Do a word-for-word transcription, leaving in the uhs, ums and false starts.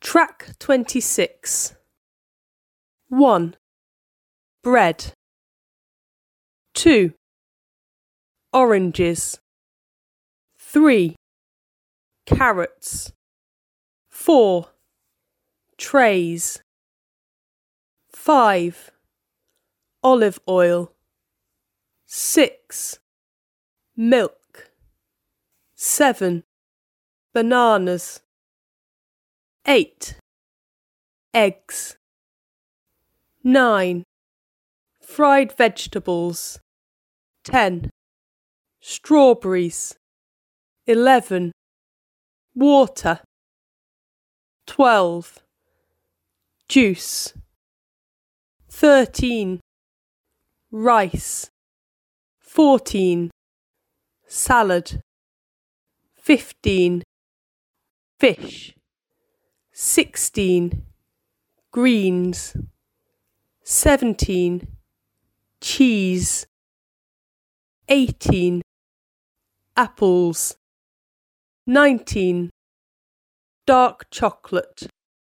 Track twenty-six. one. Bread. two. Oranges. three. Carrots. four. Trays. five. Olive oil. six. Milk. seven. Bananas. eight. Eggs. nine. Fried vegetables. ten. Strawberries. eleven. Water. twelve. Juice. thirteen. Rice. fourteen. Salad. fifteen. Fish. sixteen. Greens. seventeen. Cheese. eighteen. Apples. nineteen. Dark chocolate.